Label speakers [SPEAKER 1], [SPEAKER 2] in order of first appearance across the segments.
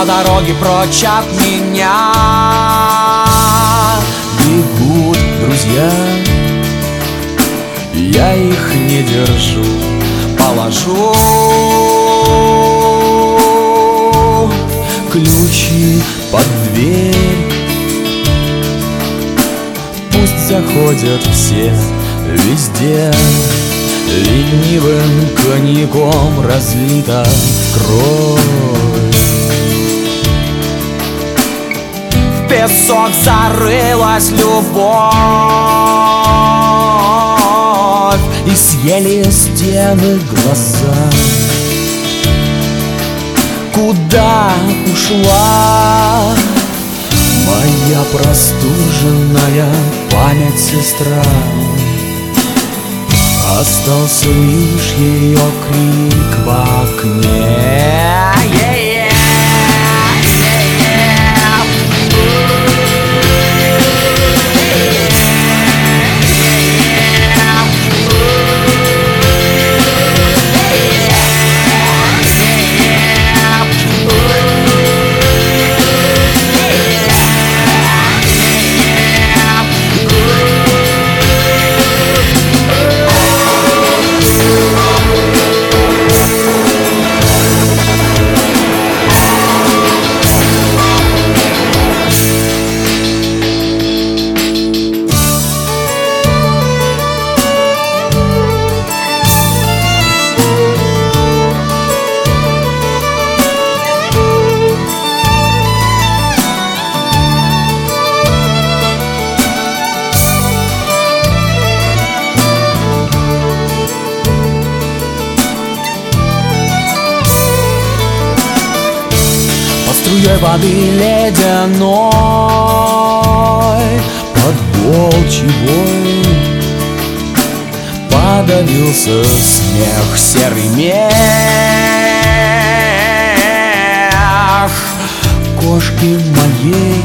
[SPEAKER 1] дороги прочь от меня. Бегут друзья, я их не держу, положу ключи под дверь. Пусть заходят все везде, ленивым коньяком разлита кровь. В песок зарылась любовь, и съели стены глаза. Куда ушла моя простуженная память, сестра? Остался лишь ее крик в окне. Струей воды ледяной под волчьей подавился смех, серый мех кошки моей.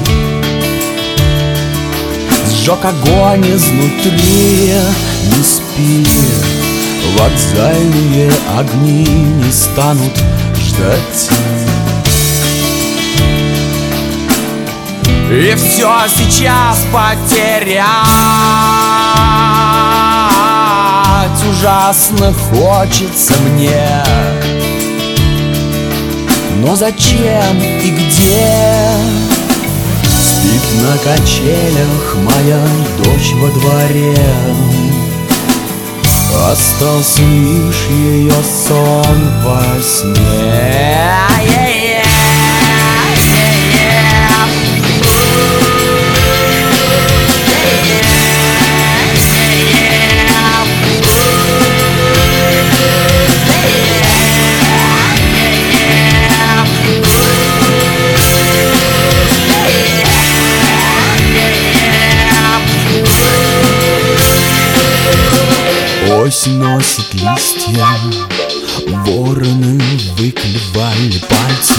[SPEAKER 1] Сжег огонь изнутри, не спи, вокзальные огни не станут ждать. И все сейчас потерять ужасно хочется мне. Но зачем и где? Спит на качелях моя дочь во дворе. Остался лишь ее сон во сне. Осень носит листья, вороны выклевали пальцы.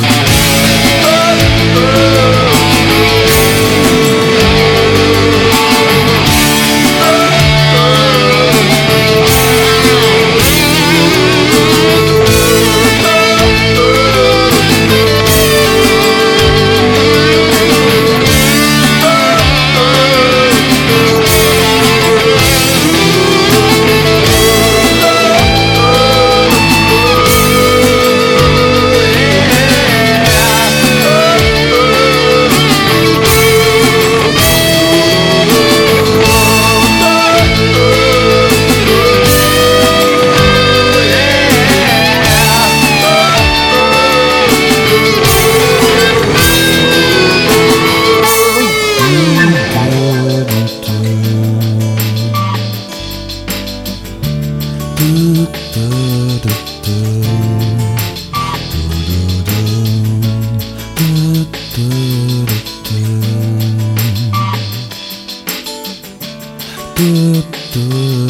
[SPEAKER 1] Do